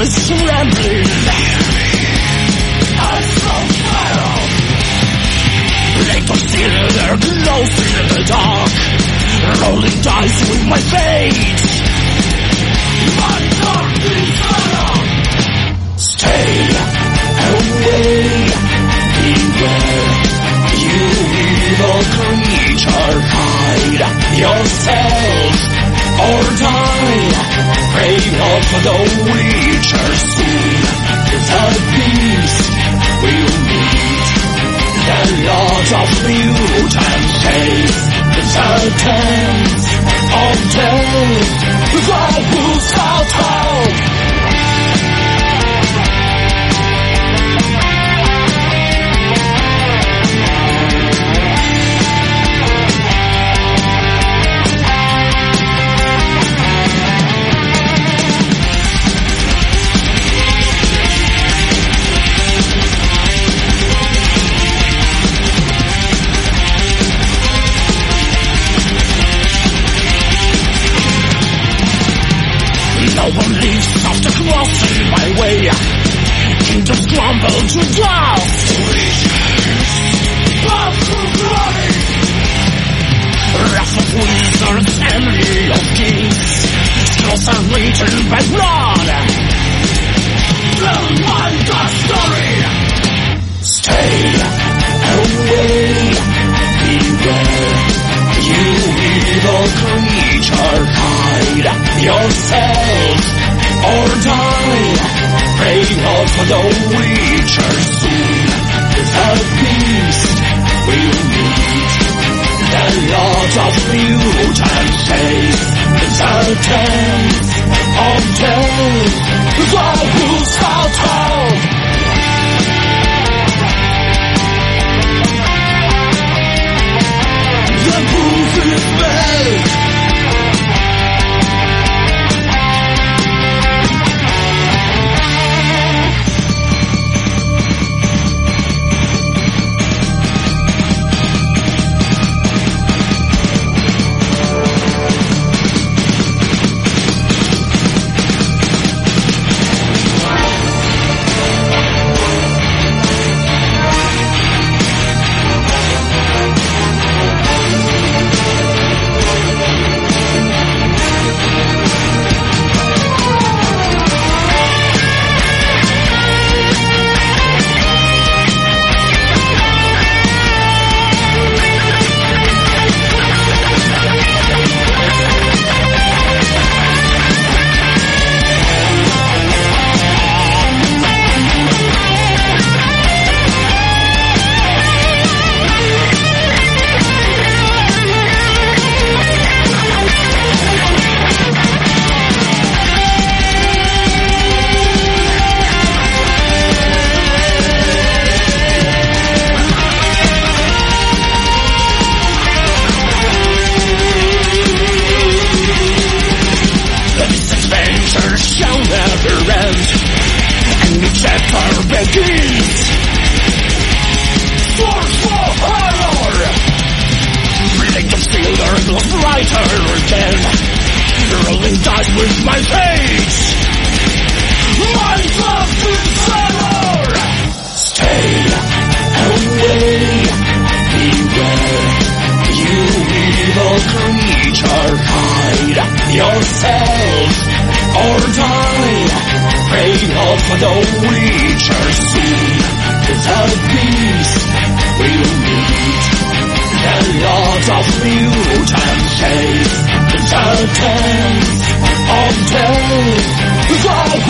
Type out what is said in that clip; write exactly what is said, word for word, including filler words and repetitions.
is trembling. I'm so viral. They conceal their clothes in the dark, rolling dice with my fate. My dark desire. Stay away, beware, you evil creature. Hide yourself or die. Pray not for the Witcher. Soon the beast will meet the Lord of Mutants. Chase the tenth of death. The who's out out. No one leaves after crossing my way. Kingdoms crumble to dust. Path to glory. Wrath of wizards, envy of kings. Scrolls are written by blood. Tell my God story. Stay away, beware, you evil creature. Hide yourself or die. Pray not for the Witcher. Soon the beast will meet the Lord of Mutants. Chase the tenth of death. The who's out out. The proof is made. With my face, my love desire. Stay away, beware, you evil creature. Hide yourself or die. Pray not for the Witcher. Soon the beast will meet the Lord of Mutants. Chase the tenth of death. The